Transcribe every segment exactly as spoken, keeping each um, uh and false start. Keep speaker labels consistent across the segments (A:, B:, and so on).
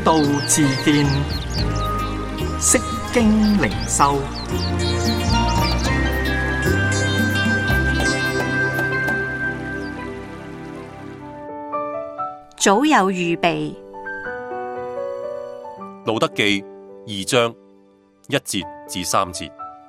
A: 道自見，釋經靈修。
B: 早有預備。
C: 路得記二章一節至三節。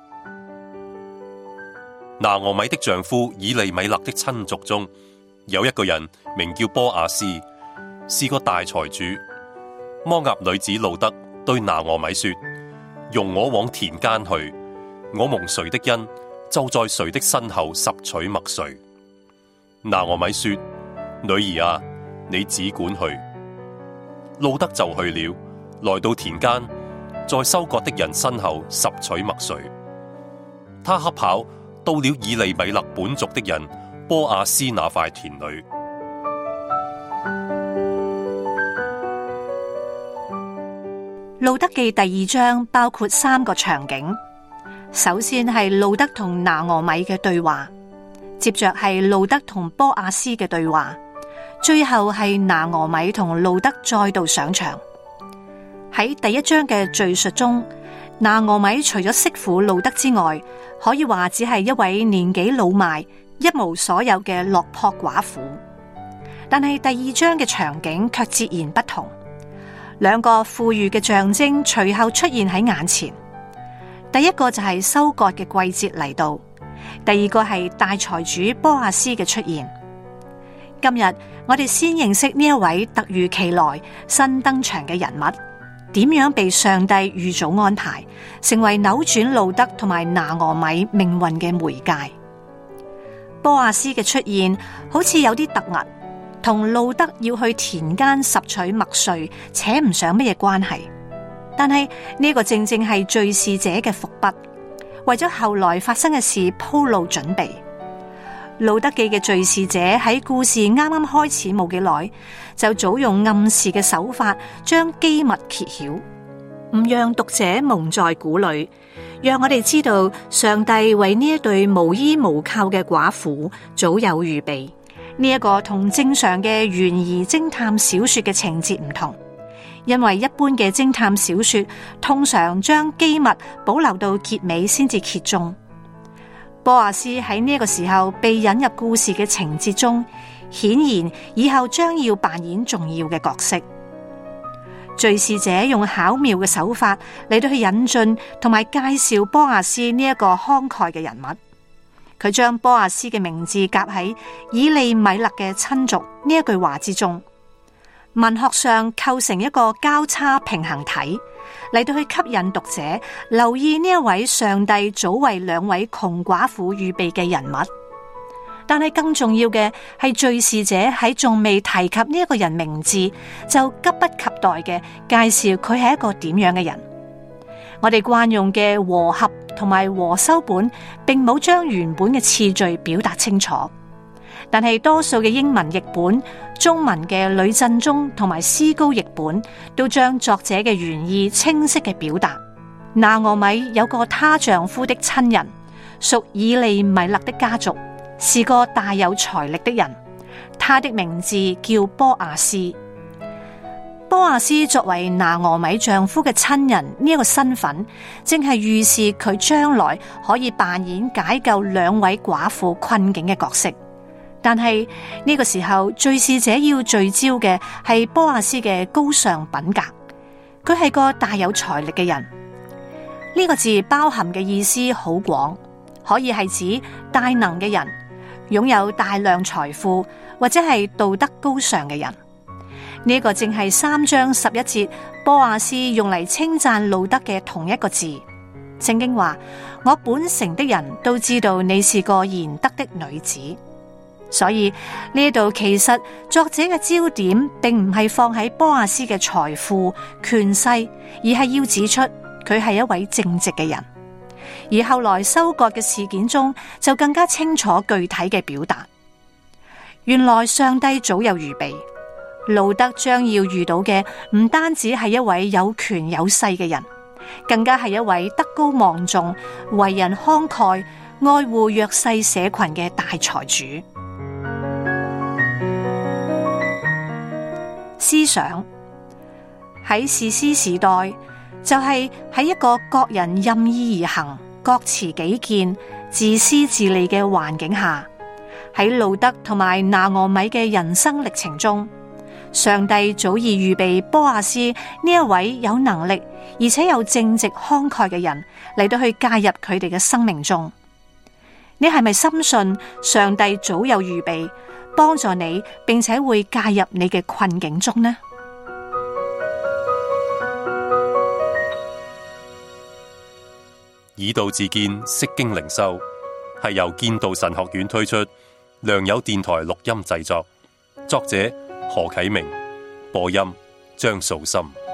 C: 拿俄米的丈夫以利米勒的親族中，有一個人名叫波阿斯，是個大財主。摩押女子路得對拿俄米說：容我往田間去，我蒙誰的恩，就在誰的身後拾取麥穗。拿俄米說：女兒啊，你只管去。路得就去了，來到田間，在收割的人身後拾取麥穗。他恰跑到了以利米勒本族的人波阿斯那塊田裏。
B: 路得記第二章包括三個場景，首先係路得同拿俄米嘅對話，接着係路得同波阿斯嘅對話，最後係拿俄米同路得再度上場。喺第一章嘅敘述中，拿俄米除咗媳婦路得之外，可以話只係一位年紀老邁、一無所有嘅落魄寡婦。但係第二章嘅場景卻截然不同。兩個富裕嘅象徵隨後出現喺眼前，第一個就係收割嘅季節嚟到，第二個係大財主波阿斯嘅出現。今日我哋先認識呢一位突如其來新登場嘅人物，點樣被上帝預早安排，成為扭轉路得同埋拿俄米命運嘅媒介。波阿斯嘅出現好似有啲突兀，同路得要去田間拾取麥穗扯唔上乜嘢關係，但係呢個正正係敘事者嘅伏筆，為咗後來發生嘅事鋪路準備。路得記嘅敘事者喺故事啱啱開始冇幾耐，就早用暗示嘅手法將機密揭曉，唔讓讀者蒙在鼓裏，讓我哋知道上帝為呢一對無依無靠嘅寡婦早有預備。呢一個同正常嘅懸疑偵探小說嘅情節唔同，因為一般嘅偵探小說通常將機密保留到結尾先至揭盅。波阿斯喺呢個時候被引入故事嘅情節中，顯然以後將要扮演重要嘅角色。敘事者用巧妙嘅手法嚟到去引進同埋介紹波阿斯呢一個慷慨嘅人物。佢將波阿斯嘅名字夾喺以利米勒嘅親族呢一句話之中，文學上構成一個交叉平衡體，嚟到去吸引讀者留意呢一位上帝早為兩位窮寡婦預備嘅人物。但係更重要嘅係敘事者喺仲未提及呢一個人名字，就急不及待嘅介紹佢係一個點樣嘅人。我哋慣用嘅和合同埋和修本並冇將原本嘅次序表達清楚，但係多數嘅英文譯本、中文嘅呂振中同埋思高譯本都將作者嘅原意清晰嘅表達。拿俄米有個她丈夫的親人，屬以利米勒的家族，是個大有財力的人，他的名字叫波阿斯。波阿斯作為拿俄米丈夫嘅親人呢一個身份，正係預示佢將來可以扮演解救兩位寡婦困境嘅角色。但係呢個時候，敘事者要聚焦嘅係波阿斯嘅高尚品格。佢係個大有財力嘅人，呢個字包含嘅意思好廣，可以係指大能嘅人，擁有大量財富，或者係道德高尚嘅人。呢個正係三章十一節波阿斯用嚟稱讚路得嘅同一個字。聖經話：我本城的人都知道你是個賢德的女子。所以呢度其實作者嘅焦點並唔係放喺波阿斯嘅財富權勢，而係要指出佢係一位正直嘅人。而後來收割嘅事件中就更加清楚具體嘅表達。原來上帝早有預備。路得將要遇到嘅唔單止係一位有權有勢嘅人，更加係一位德高望重、為人慷慨、愛護弱勢社群嘅大財主。思想喺士師時代，就係喺一個各人任意而行、各持己見、自私自利嘅環境下，喺路德同埋拿俄米嘅人生歷程中，上帝早已預備波阿斯呢一位有能力而且又正直慷慨嘅人嚟到去介入佢哋嘅生命中。你係咪深信上帝早有預備，幫助你，並且會介入你嘅困境中呢？
C: 以道自見，釋經靈修，係由建道神學院推出，良友電台錄音製作，作者何啟明，播音張素心。